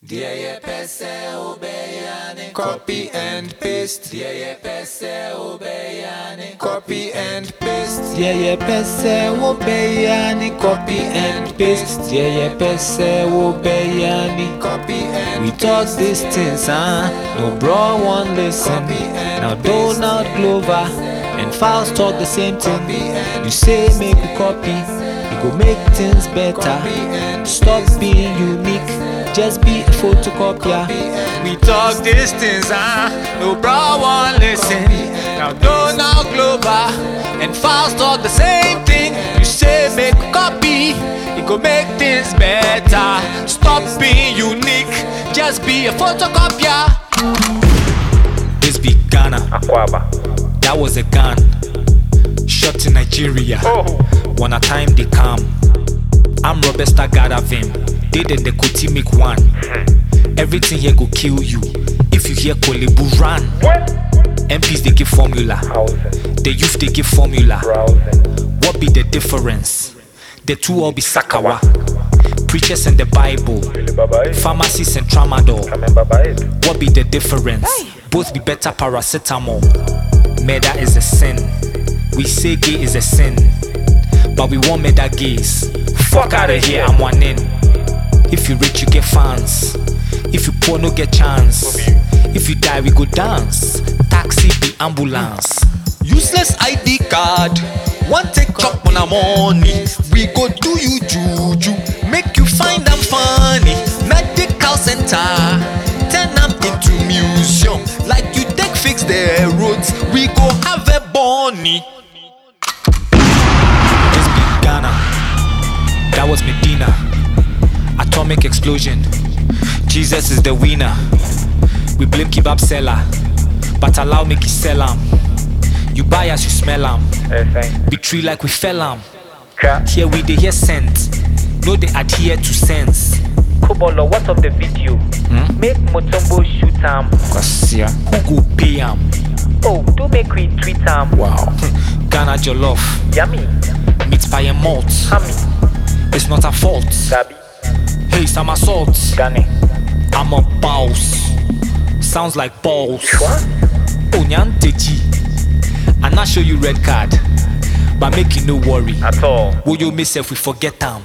Dieye pese obeyane. Copy and paste. Dieye pese obeyane. Copy and paste. Dieye pese obeyane. Copy and paste. Dieye pese obeyane. Copy and we talk these things, no bro won't listen. Now Donald Glover and Faust talk the same thing. You say make we copy, it go make things better. Stop being unique, just be a photocopier. We talk these things, no bro won't listen. Now Donald Glover and Faust talk the same thing. You say make we copy, it go make things better. Stop being unique, just be a photocopier. This be Ghana, Akwaba. that was a gun shot in Nigeria. One a time they come. I'm Robusta Gadavim. They did the Kuti make one. Everything here go kill you. If you hear Kolebu run. MPs they give formula. The youth they give formula. What be the difference? The two all be Sakawa. Preachers and the Bible. Pharmacies and tramadol. What be the difference? Both be better paracetamol. Murder is a sin. We say gay is a sin, but we want murder gays. Fuck out of here, I'm one in. If you rich, you get fans. If you poor, no get chance. If you die, we go dance. Taxi be ambulance. Useless ID card, one take chop on a money. We go do you juju, make you find them funny. Medical center, turn them into museum. Like you take fix the roads, we go have a bunny. This be Ghana, that was Medina. Atomic explosion, Jesus is the winner. We blame kebab seller, but allow make you sell 'em. You buy as you smell 'em. Big tree like we fell 'em. Here we dey hear sense, no they adhere to sense. Kobolo, what of the video? Make Motombo shoot him. Who go pay 'em? Oh, do make we tweet him. Wow. Ghana jollof, Yummy. meat pie and malt. Hammy. It's not a fault. Gabi. Hey, some assault. Gane. I'm a boss. Sounds like balls. What? Onyanteji. I not show you red card, but make you no worry. At all. Will you miss if we forget them?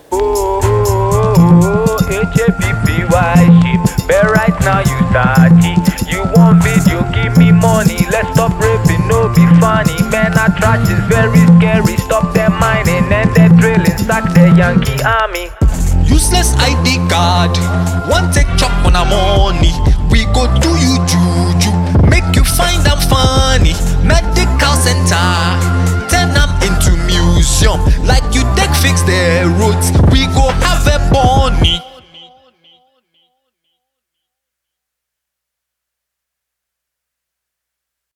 H-A-P-P-Y ship. But right now you start it. You want video, give me money. Let's stop raping, no be funny. Men are trash, is very scary. Stop them mining and they're drilling. Sack the Yankee army. Useless ID card, one take chop on a money. We go do you juju, make you find them funny. Medical center, turn them into museum. Like you take fix the roads, we